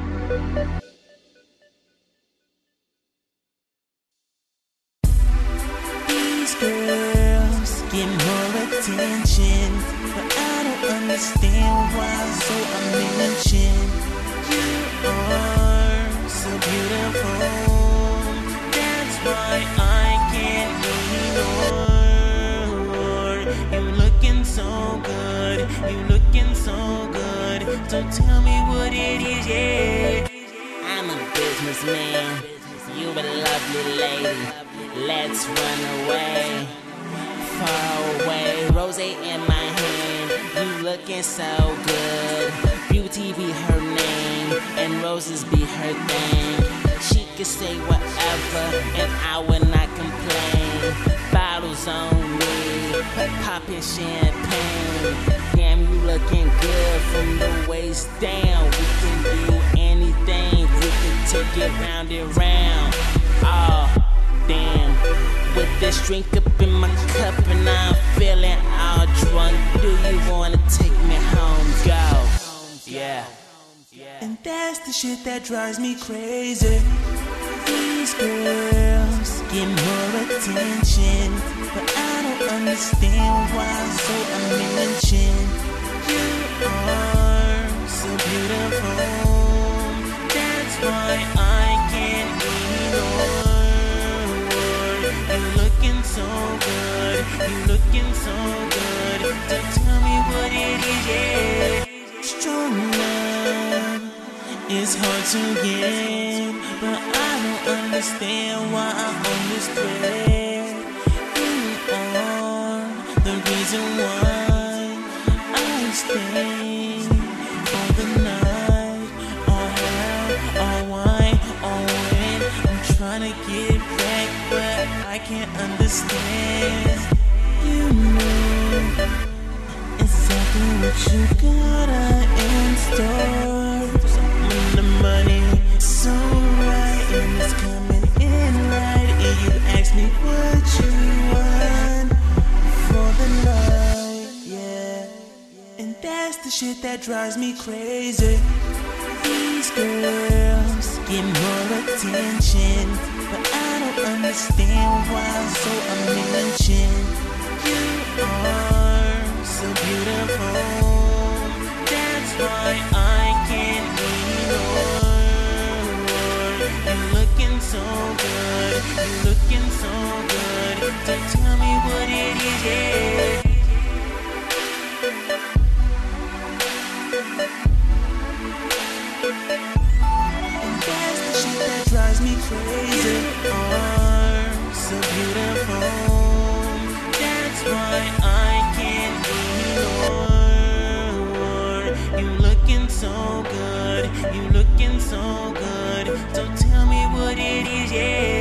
These girls get more attention, but I don't understand why, so I mention you are so beautiful. That's why I can't ignore. You looking so good, you looking so good. So tell me what it is, yeah. I'm a businessman, you a lovely lady. Let's run away, far away. Rose in my hand, you looking so good. Beauty be her name, and roses be her thing. She could say whatever, and I would not complain. Bottles on me, popping champagne. Damn, you looking good from the waist down. We can do anything, we can take it round and round. Oh, damn, with this drink up in my cup and I'm feeling all drunk. Do you wanna take me home? Go, yeah. And that's the shit that drives me crazy. These girls get more attention, but I don't understand why, so I mention you are so beautiful. That's why I can't ignore. You looking so good, you looking so good. So tell me what it is, yeah. Strong love is hard to get, but I don't understand why I'm on this thread. You are the reason why I stay for the night. All hell, all wine, all when I'm trying to get back, but I can't understand. You know exactly what you got in store. When the money is so right and it's coming in right, and you ask me what you want for the night, yeah. And that's the shit that drives me crazy. These girls get more attention, but I don't understand why, so I mention you are so beautiful. That's why I can't ignore. You looking so good, you looking so good. So tell me what it is, yeah. And that's the shit that drives me crazy. Are so beautiful. That's why I can't ignore. You looking so good, you looking so good. So tell me what it is, yeah.